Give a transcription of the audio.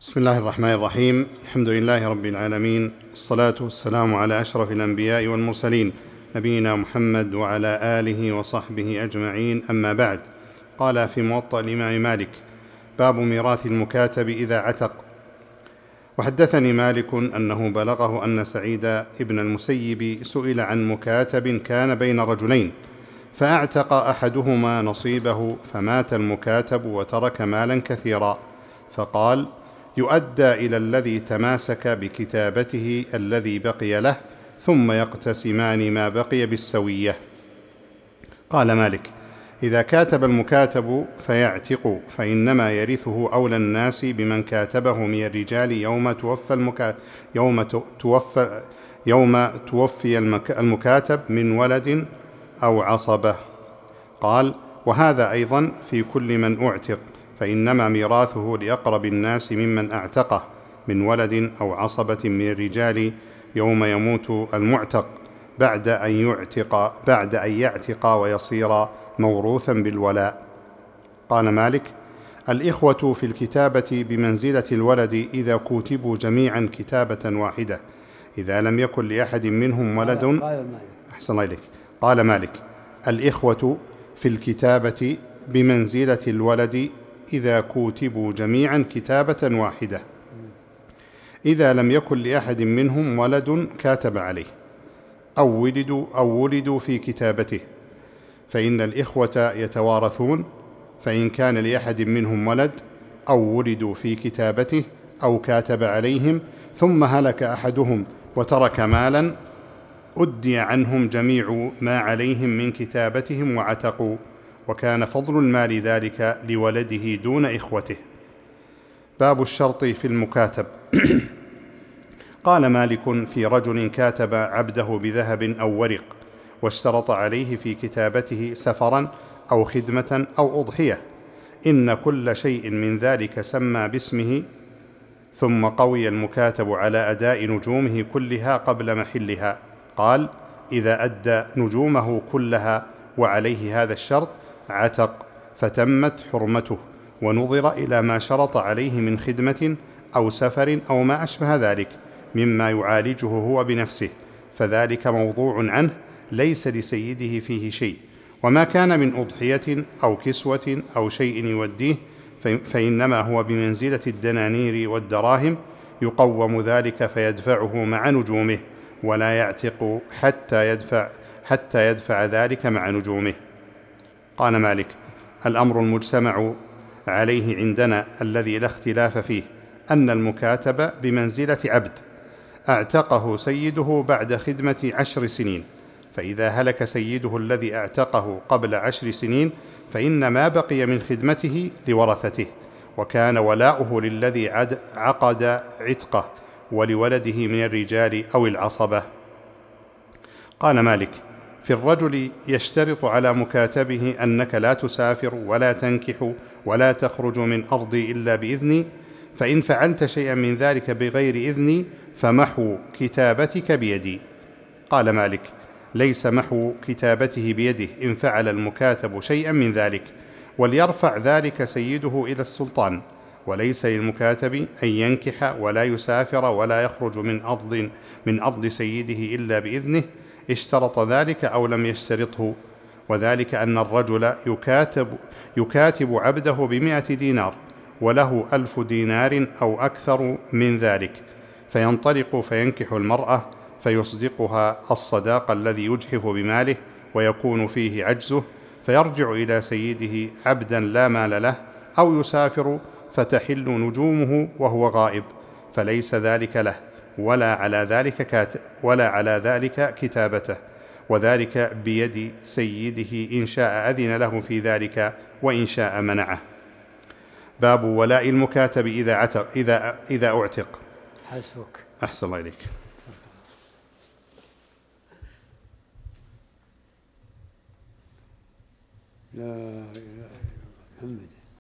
بسم الله الرحمن الرحيم. الحمد لله رب العالمين، الصلاة والسلام على أشرف الأنبياء والمرسلين، نبينا محمد وعلى آله وصحبه أجمعين، أما بعد. قال في موطأ الإمام مالك: باب ميراث المكاتب إذا عتق. وحدثني مالك أنه بلغه أن سعيد ابن المسيب سئل عن مكاتب كان بين رجلين، فأعتق أحدهما نصيبه، فمات المكاتب وترك مالا كثيرا، فقال: يؤدى إلى الذي تماسك بكتابته الذي بقي له، ثم يقتسمان ما بقي بالسوية. قال مالك: إذا كاتب المكاتب فيعتق، فإنما يرثه أولى الناس بمن كاتبه من الرجال يوم توفي المكاتب من ولد أو عصبة. قال: وهذا أيضا في كل من أعتق، فإنما ميراثه لأقرب الناس ممن أعتقه من ولد أو عصبة من الرجال يوم يموت المعتق، بعد أن يعتق ويصير موروثا بالولاء. قال مالك: الإخوة في الكتابة بمنزلة الولد إذا كتبوا جميعا كتابة واحدة، إذا لم يكن لأحد منهم ولد. أحسن إليك. قال مالك: الإخوة في الكتابة بمنزلة الولد إذا كتبوا جميعا كتابة واحدة، إذا لم يكن لأحد منهم ولد كاتب عليه أو ولدوا في كتابته، فإن الإخوة يتوارثون، فإن كان لأحد منهم ولد أو ولدوا في كتابته أو كاتب عليهم ثم هلك أحدهم وترك مالا، أدي عنهم جميع ما عليهم من كتابتهم وعتقوا، وكان فضل المال ذلك لولده دون إخوته. باب الشرط في المكاتب. قال مالك: في رجل كاتب عبده بذهب أو ورق، واشترط عليه في كتابته سفرا أو خدمة أو أضحية، إن كل شيء من ذلك سمى باسمه، ثم قوي المكاتب على أداء نجومه كلها قبل محلها. قال: إذا أدى نجومه كلها وعليه هذا الشرط عتق، فتمت حرمته، ونظر إلى ما شرط عليه من خدمة أو سفر أو ما أشبه ذلك مما يعالجه هو بنفسه، فذلك موضوع عنه، ليس لسيده فيه شيء. وما كان من أضحية أو كسوة أو شيء يوديه فإنما هو بمنزلة الدنانير والدراهم، يقوم ذلك فيدفعه مع نجومه، ولا يعتق حتى يدفع ذلك مع نجومه. قال مالك: الأمر المجتمع عليه عندنا الذي لا اختلاف فيه أن المكاتب بمنزلة عبد أعتقه سيده بعد خدمة 10 سنين، فإذا هلك سيده الذي أعتقه قبل 10 سنين فإن ما بقي من خدمته لورثته، وكان ولاؤه للذي عقد عتقه ولولده من الرجال أو العصبة. قال مالك: في الرجل يشترط على مكاتبه أنك لا تسافر ولا تنكح ولا تخرج من أرضي إلا بإذني، فإن فعلت شيئا من ذلك بغير إذني فمحو كتابتك بيدي. قال مالك: ليس محو كتابته بيده إن فعل المكاتب شيئا من ذلك، وليرفع ذلك سيده إلى السلطان، وليس للمكاتب أن ينكح ولا يسافر ولا يخرج من أرض سيده إلا بإذنه، اشترط ذلك أو لم يشترطه، وذلك أن الرجل يكاتب عبده ب100 دينار وله 1000 دينار أو أكثر من ذلك، فينطلق فينكح المرأة فيصدقها الصداق الذي يجحف بماله ويكون فيه عجزه، فيرجع إلى سيده عبدا لا مال له، أو يسافر فتحل نجومه وهو غائب، فليس ذلك له ولا على ذلك كتابته، وذلك بيد سيده إن شاء أذن له في ذلك وإن شاء منعه. باب ولاء المكاتب إذا أعتق. حسبك. أحسن الله إليك. لا إله إلا محمد.